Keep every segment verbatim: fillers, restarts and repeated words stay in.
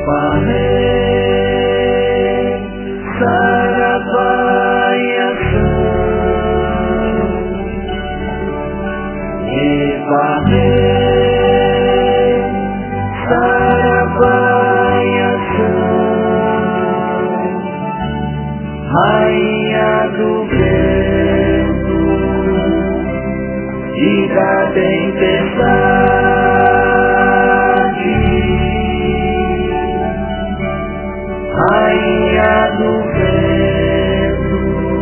Rainha do vento e da tempestade, Rainha do vento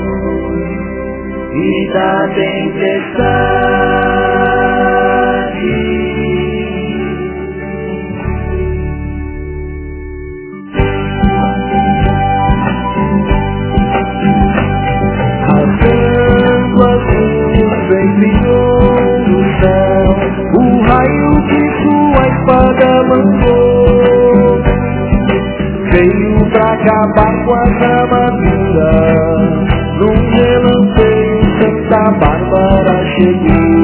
e da tempestade. Brilhou no céu o raio que sua espada mandou, veio pra acabar com as armaduras. Num relampeio Santa Bárbara chegou,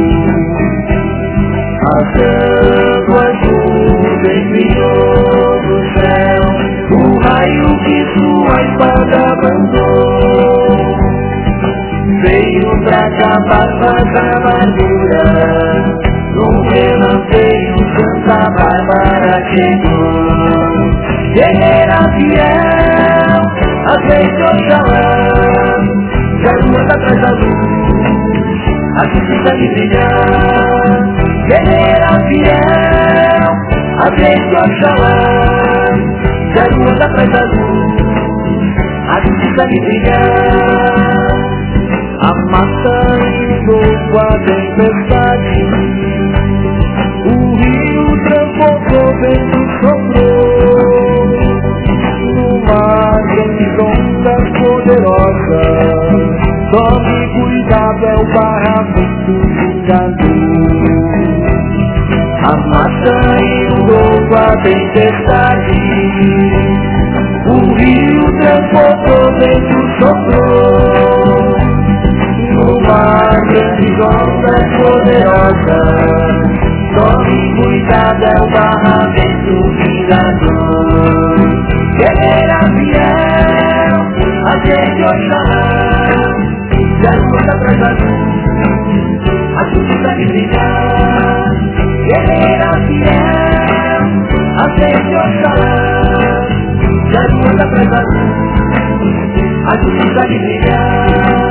rasgando as nuvens. Brilhou no céu o raio que sua espada mandou, veio pra acabar com as armaduras. Num relampeio Santa Bárbara chegou, guerreira fiel, aceite Oxalá, garoa atrás da luz, a justiça de brilhar. Guerreira fiel, aceite Oxalá, garoa atrás da luz, a justiça de brilhar. A mata inundou a tempestade, o rio transbordou, vento soprou, no mar grandes ondas poderosas. Tome cuidado, é o barramento vingador. A mata inundou a tempestade, o rio transbordou, vento soprou, no mar grandes ondas poderosas. Tome cuidado, é o barramento vingador. Guerreira fiel, aceite Oxalá, garoa atrás da luz, a justiça de brilhar. Guerreira fiel, aceite Oxalá, garoa atrás da luz, a justiça de brilhar.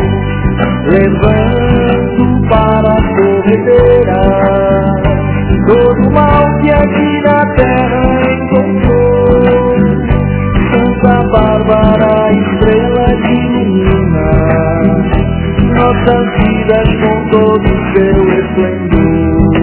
Levando para a corredeira todo o mal que aqui na terra encontrou. Santa Bárbara, estrela que ilumina nossas vidas com todo o seu esplendor.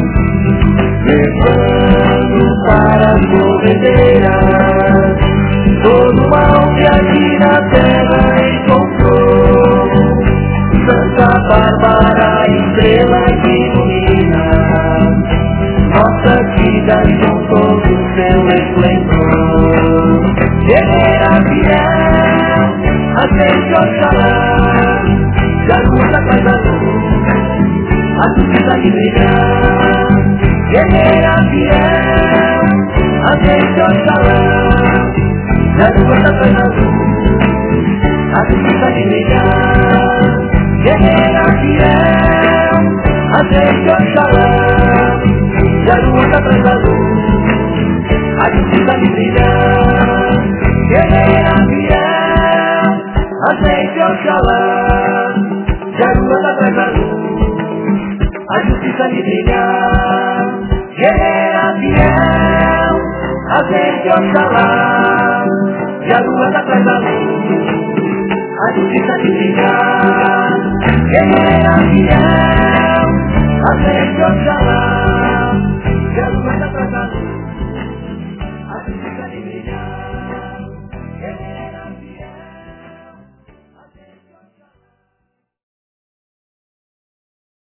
Levando para a corredeira todo o mal que aqui na terra encontrou. Santa Bárbara, estrela que ilumina nossas vidas com todo o seu esplendor. Guerreira fiel, aceite Oxalá, garoa atrás da luz, a justiça de brilhar. Guerreira fiel, aceite Oxalá, garoa atrás da luz, a justiça de brilhar. Guerreira fiel, aceite Oxalá, garoa atrás da luz, a justiça de brilhar. Guerreira fiel, aceite Oxalá, garoa atrás da luz, a justiça de brilhar. Guerreira fiel, aceite Oxalá, garoa atrás da luz, a justiça de brilhar. Guerreira fiel,